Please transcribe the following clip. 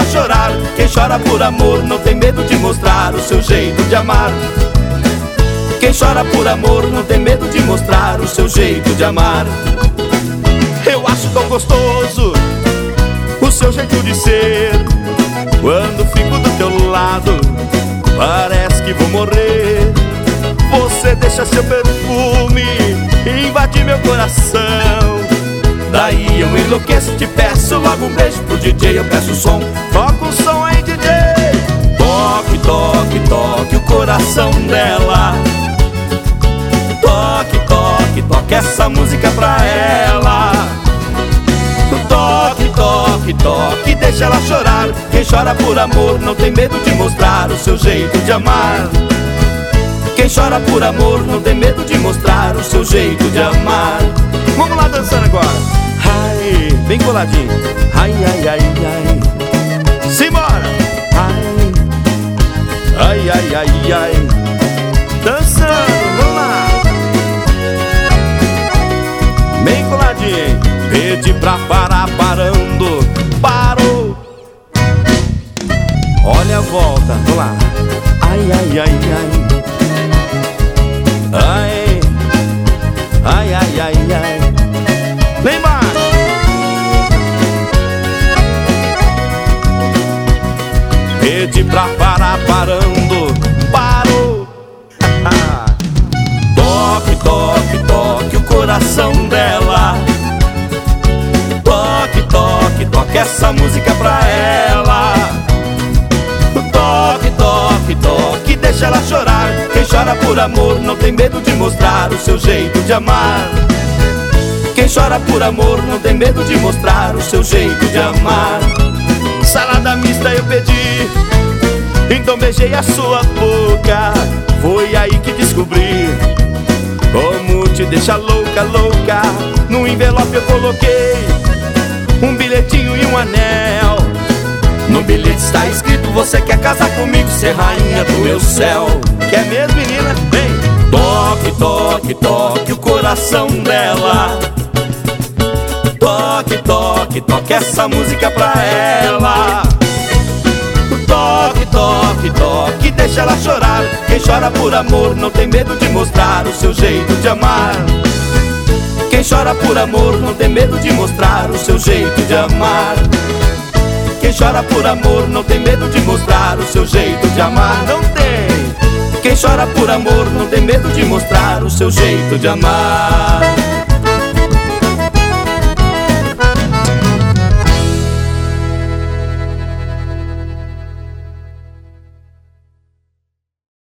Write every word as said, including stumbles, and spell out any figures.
ela chorar. Quem chora por amor não tem medo de mostrar o seu jeito de amar. Quem chora por amor não tem medo de mostrar o seu jeito de amar. Eu acho tão gostoso o seu jeito de ser. Quando fico do teu lado, parece que vou morrer. Você deixa seu perfume invadir meu coração. Daí eu enlouqueço, te peço logo um beijo. Pro D J eu peço som, toca o som aí, D J. Toque, toque, toque o coração dela. Toque, toque, toque essa música pra ela. Toque, toque, toque, deixa ela chorar. Quem chora por amor não tem medo de mostrar o seu jeito de amar. Quem chora por amor não tem medo de mostrar o seu jeito de amar. Vamos lá dançando agora. Ai, bem coladinho. Ai, ai, ai, ai. Simbora. Ai, ai, ai, ai, ai. Dançando, vamos lá. Bem coladinho. Pede pra parar, parando, parou. Olha a volta, vamos lá. Ai, ai, ai, ai. Ai, ai, ai, ai, ai. Vem embaixo. Pede pra parar, parando, parou. Toque, toque, toque o coração dela. Toque, toque, toque essa música pra ela. Toque, toque, toque, deixa ela chorar. Quem chora por amor não tem medo de mostrar o seu jeito de amar. Quem chora por amor não tem medo de mostrar o seu jeito de amar. Salada mista eu pedi, então beijei a sua boca. Foi aí que descobri como te deixa louca, louca. No envelope eu coloquei um bilhetinho e um anel. No bilhete está escrito: você quer casar comigo, ser rainha do meu céu. Quer mesmo, menina? Vem! Toque, toque, toque o coração dela. Toque, toque, toque essa música pra ela. Toque, toque, toque, deixa ela chorar. Quem chora por amor não tem medo de mostrar o seu jeito de amar. Quem chora por amor não tem medo de mostrar o seu jeito de amar. Quem chora por amor não tem medo de mostrar o seu jeito de amar. Não tem. Quem chora por amor não tem medo de mostrar o seu jeito de amar.